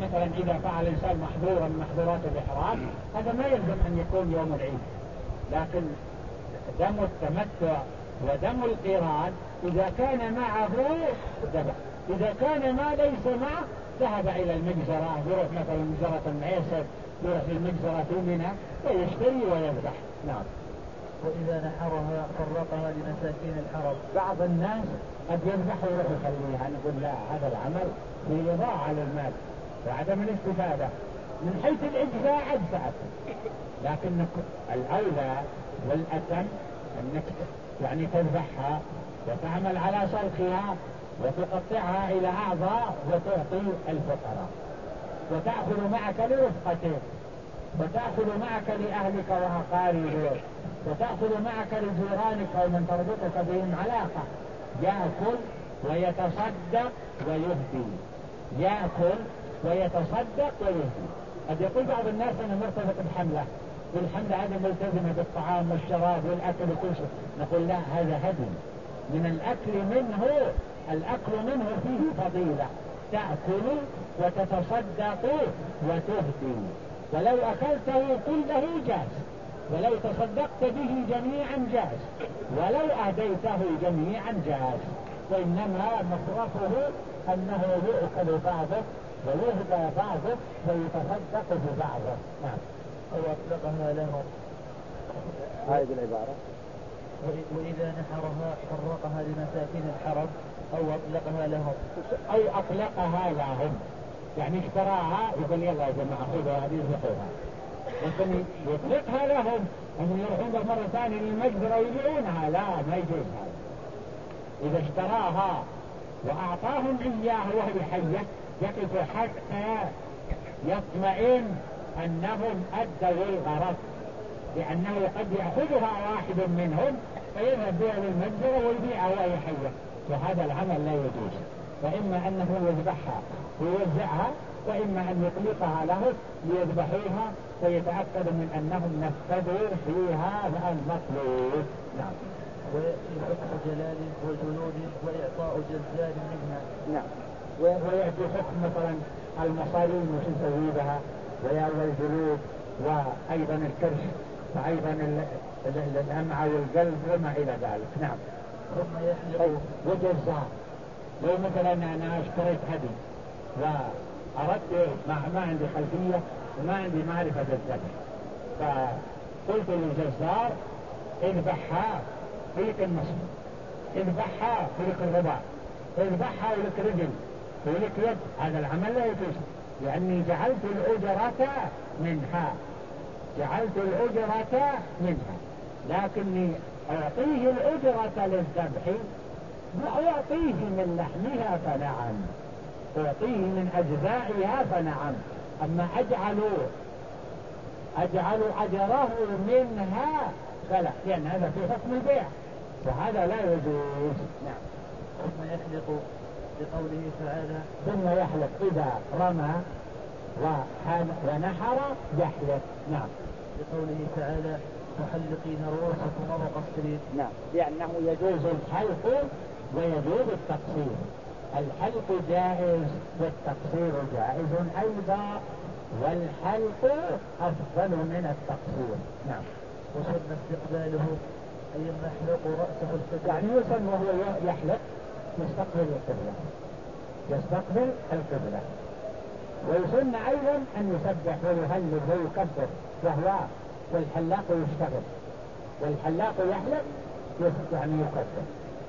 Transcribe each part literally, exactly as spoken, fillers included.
مثلا إذا فعل الإنسان محظورا من محظورات الإحرام هذا ما يلزم أن يكون يوم العيد، لكن دم التمتع ودم القران إذا كان معه ذبح، إذا كان ما ليس معه ذهب إلى المجزرة، يروح مثلا مجزرة المعيسر، يروح للمجزرة في منى ويشتري ويذبح. نعم. وإذا نحرها فرقها لمساكين الحرم. بعض الناس قد يذبح ويروح يخليها، نقول لا، هذا العمل في إضاعة للمال وعدم الاستفادة. من حيث الإجزاء أجزأت، لكن الأولى والأتم أنك يعني تذبحها وتعمل على سلخها وتقطعها إلى أعضاء وتعطي الفقراء، وتأخذ معك لرفقتك، وتأخذ معك لأهلك وأقاربك، وتأخذ معك لجيرانك ومن تربطك بهم علاقة. يأكل ويتصدق ويهدي، يأكل ويتصدق ويهدي. قد يقول بعض الناس أنا مرتبط بحملة، والحملة هذه ملتزمة بالطعام والشراب والأكل وكل شيء. نقول لا، هذا هدي من الأكل منه، الأكل منه فيه فضيلة، تأكل وتتصدق وتهدي. ولو أكلته كله جاز، ولو تصدقت به جميعا جاز، ولو أهديته جميعا جاز. وإنما مصرفه أنه يؤكل بعضه ويهدى بعضه ويتصدق ببعضه. نعم. أو أطلقها لهم. هذه العبارة. وإذا نحرها فرقها لمساكين الحرم أو أطلقها لهم. أو أطلقها لهم يعني اشتراها، يقول يلا يا جماعة خذوا هذه يذبحوها، لكن يطلقها لهم هم يروحون مرة ثانية للمجزرة ويبيعونها، لا، ما يجوز هذا. إذا اشتراها وأعطاهم إياه وهي حية يقف حتى يطمئن أنهم أدوا الغرض، لأنه قد يأخذها واحد منهم فيذهب بها للمجزرة ويبيعها وهي حية، وهذا العمل لا يجوز. فإما أنه يذبحها ويوزعها، وإما أن يطلقها له ليذبحوها ويتأكد من أنهم نفذوا فيها المطلوب. نعم. ويأتي حكم جلال وجلود وإعطاء جزال منها. نعم. ويأتي حكم مثلا المصارين وش نسوي بها، ويأتي الجلود وأيضا الكرش وأيضا الأمعى والقلب وما إلى ذلك. نعم. ثم يحلق. وجزاء، لو مثلا أنا اشتريت هدي وأردت ما, ما عندي خلفية وما عندي معرفة بالذبح، فقلت للجزار اذبحها فيك النصف، اذبحها فيك الربع، اذبحها ولك رجل ولك يد. هذا العمل لا يجوز، لأني جعلت الأجرة منها، جعلت الأجرة منها، لكني أعطيه الأجرة للذبح وأعطيه من لحمها فنعم، أعطيه من أجزائها فنعم. أما أجعل أجعل أجره منها فلا، لأن هذا في حكم البيع وهذا لا يجوز. نعم. ثم يحلق بقوله تعالى. ثم يحلق إذا رمى ونحر يحلق. نعم. بقوله تعالى محلقين رؤوسكم ومقصرين. نعم، لأنه يجوز الحلق ويجوز التقصير. الحلق جائز والتقصير جائز أيضا، والحلق أفضل من التقصير. نعم. وسن استقباله أي يحلق رأسه القبلة، يعني يسن وهو يحلق يستقبل القبلة، يستقبل القبلة. ويسن أيضا أن يسبح ويهلل ويكبر وهو والحلاق يشتغل، والحلاق يحلق يعني يكبر.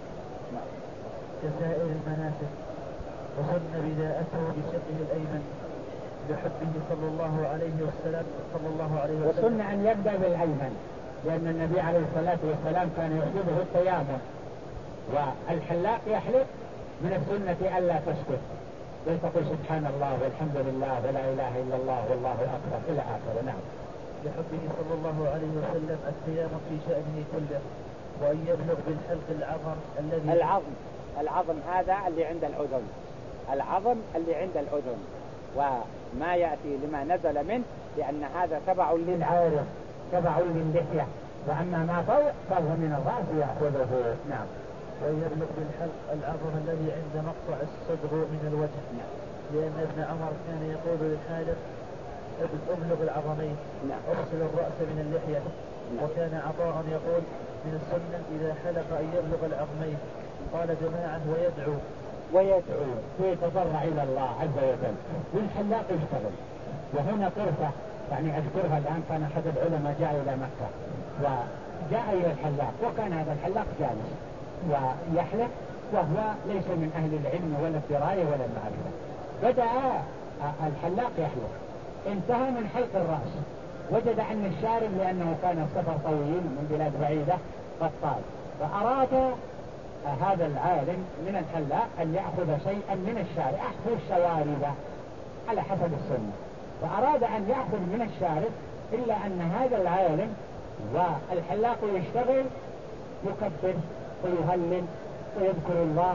كسائر المناسك. وسن بداءته بشقه الأيمن لحبه صلى الله عليه وسلم صلى الله عليه وسلم. وسن أن يبدأ بالأيمن، لأن النبي عليه الصلاة والسلام كان يعجبه التيامن، والحلاق يحلق من السنة ألا تسكت، بل تقول سبحان الله والحمد لله ولا إله إلا الله والله أكبر إلى آخره. نعم. لحبه صلى الله عليه وسلم التيامن في شأنه كله، وأن يبلغ بالحلق العظم الذي العظم العظم هذا اللي عند الأذن، العظم اللي عند الأذن، وما يأتي لما نزل منه، لأن هذا تبع للعارض تبع للحية، وأما ما فوق فهو من الرأس يأخذه. نعم. ويبلغ بالحلق العظم الذي عند مقطع الصدر من الوجه. نعم. لأن ابن عمر كان يقول للحالق ابلغ العظمين اغسل الرأس من اللحية. وكان عطاء يقول من السنة إذا حلق أن يبلغ العظمين. قال جماعة ويدعو ويدعو ويتضرع إلى الله عز وجل. والحلاق يشتغل. وهنا طرفة يعني أذكرها الآن، كان أحد العلماء جاء إلى مكة وجاء إلى الحلاق، وكان هذا الحلاق جالس ويحلق وهو ليس من أهل العلم ولا الدراية ولا المعرفة. بدأ الحلاق يحلق، انتهى من حلق الرأس، وجد أن الشارب لأنه كان السفر طويل من بلاد بعيدة قد طال، فأراد هذا العالم من الحلاق أن يأخذ شيئا من الشارب، أحفظ الشوارب على حسب السنة، فأراد أن يأخذ من الشارب، إلا أن هذا العالم والحلاق يشتغل يكبر ويهلل ويذكر الله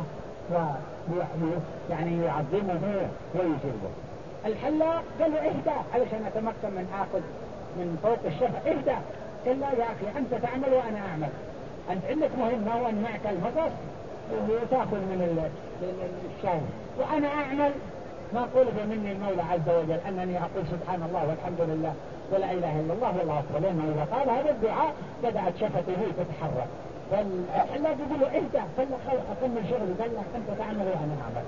ويعني يعظمه ويجيبه. الحلاق قال له اهدى علشان أتمكن من آخذ من فوق الشفع، اهدى. قال لا يا أخي أنت تعمل وأنا أعمل، أنت عندك مهمة وأن معك المقص وتأخذ من الشاي وأنا أعمل ما طلب مني المولى عز وجل أنني أقول سبحان الله والحمد لله ولا إله إلا الله والله أكبر، لأنه إذا قال هذا الدعاء بدأت شفته تتحرك. فالحلاق يقول له اهدى، قال له خلاص أكمل شغلي، قال له أنت تعمل وأنا أعمل.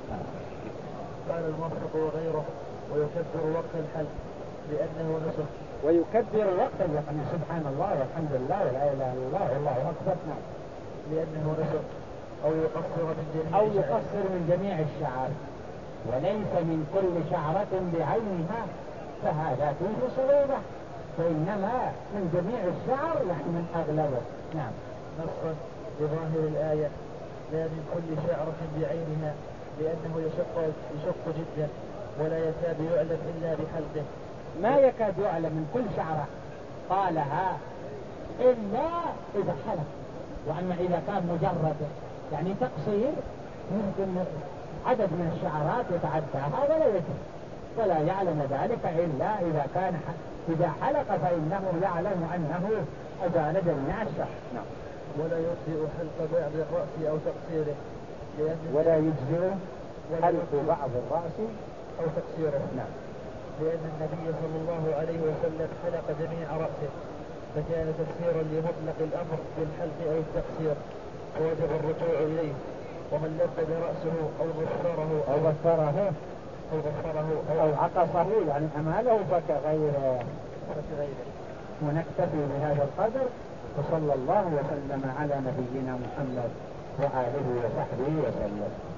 قال الموفق وغيره ويكبر وقت الحلق لأنه نسخ. ويكبر وقت يعني سبحان الله والحمد لله ولا إله إلا الله والله أكبر، نعم، لأنه نسخ. أو يقصر من جميع أو يقصر من جميع الشعر، وليس من كل شعرة بعينها، فهذا فيه صعوبة، فإنما من جميع الشعر يعني من أغلبه. نعم. نصا لظاهر الآية لا من كل شعرة بعينها، لأنه يشق, يشق جدا ولا يكاد يعلم إلا بحلقه. ما يكاد يعلم من كل شعرة قالها إلا إذا حلق، وأما إذا كان مجرد يعني تقصير ممكن عدد من الشعرات يتعداها ولا يدري ولا يعلم ذلك إلا إذا كان إذا حلق فإنه يعلم أنه أزال جميع الشعر. نعم. ولا يجزئ حلق بعض الرأس أو تقصيره، ولا يجزئ حلق بعض الرأس أو تقصيره. نعم. لأن النبي صلى الله عليه وسلم حلق جميع رأسه، فكان تفسيرا لمطلق الأمر بالحلق أو التقصير، ووجب الرجوع إليه. ومن لبد رأسه أو غفره أو غفره أو غفره أو, أو عقصه يعني أماله فكغيره. فكغيره. ونكتفي بهذا القدر، وصلى الله وسلم على نبينا محمد وآله وصحبه وسلم.